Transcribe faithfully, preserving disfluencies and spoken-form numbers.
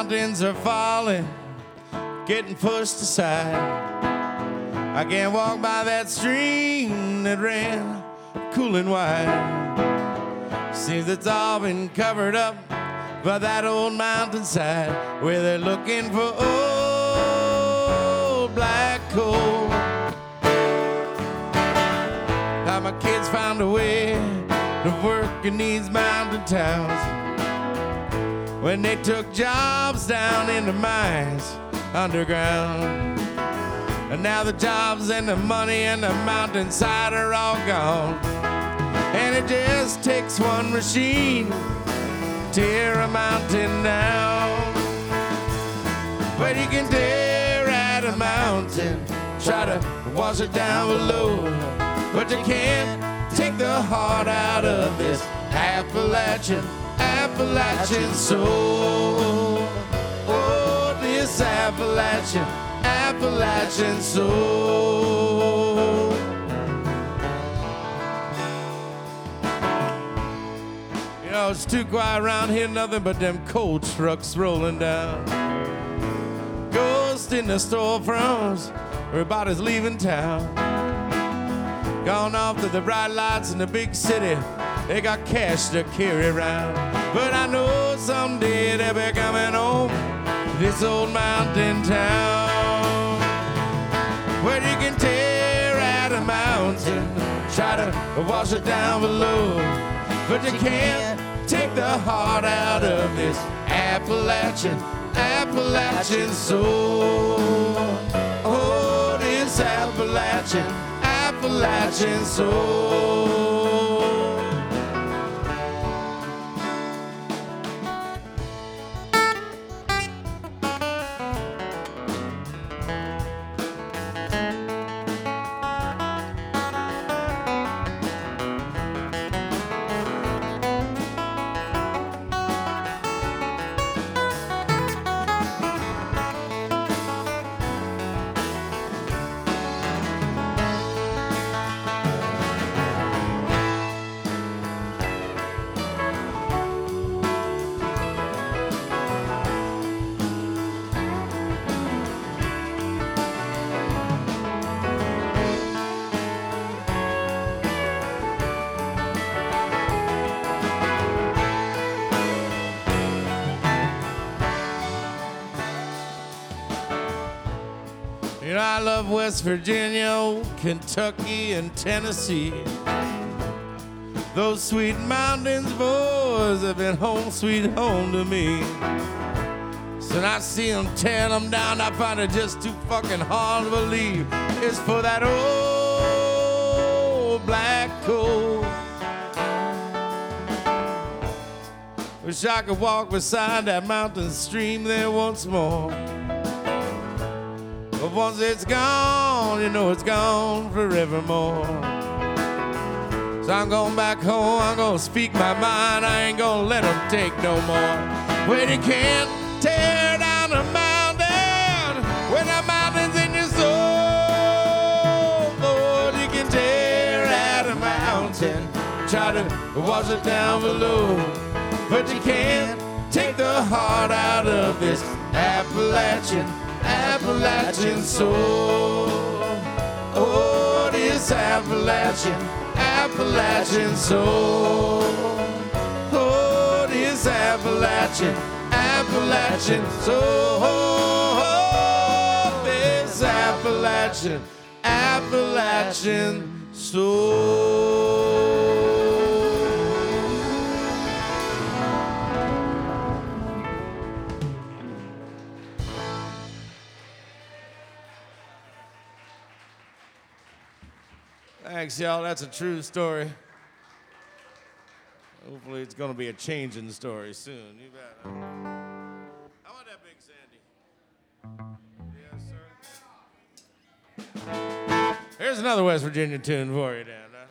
mountains are falling, getting pushed aside. I can't walk by that stream that ran cool and wide. Seems it's all been covered up by that old mountainside where they're looking for old black coal. Now my kids found a way to work in these mountain towns when they took jobs down in the mines underground. And now the jobs and the money and the mountainside are all gone. And it just takes one machine to tear a mountain down. But you can tear at a mountain, try to wash it down below, but you can't take the heart out of this Appalachian, Appalachian soul. Oh, this Appalachian, Appalachian soul. You know, it's too quiet around here, nothing but them coal trucks rolling down. Ghosts in the storefronts, everybody's leaving town. Gone off to the bright lights in the big city, they got cash to carry around. But I know someday they'll be coming home to this old mountain town, where you can tear at a mountain, try to wash it down below, but you can't take the heart out of this Appalachian, Appalachian soul. Oh, this Appalachian, Appalachian soul. You know, I love West Virginia, Kentucky, and Tennessee. Those sweet mountains, boys, have been home sweet home to me. So when I see them tear them down, I find it just too fucking hard to believe it's for that old black coal. Wish I could walk beside that mountain stream there once more. But once it's gone, you know it's gone forevermore. So I'm going back home, I'm gonna speak my mind, I ain't gonna let them take no more. When you can't tear down a mountain, when the mountain's in your soul, Lord, you can tear at a mountain, try to wash it down below, but you can't take the heart out of this Appalachian, Appalachian soul. Oh, this Appalachian, Appalachian soul. Oh, this Appalachian, Appalachian soul. Oh, this Appalachian, Appalachian soul. Thanks, y'all. That's a true story. Hopefully it's going to be a changing story soon. You bet. How about that, Big Sandy? Yes, sir. Here's another West Virginia tune for you, Dan.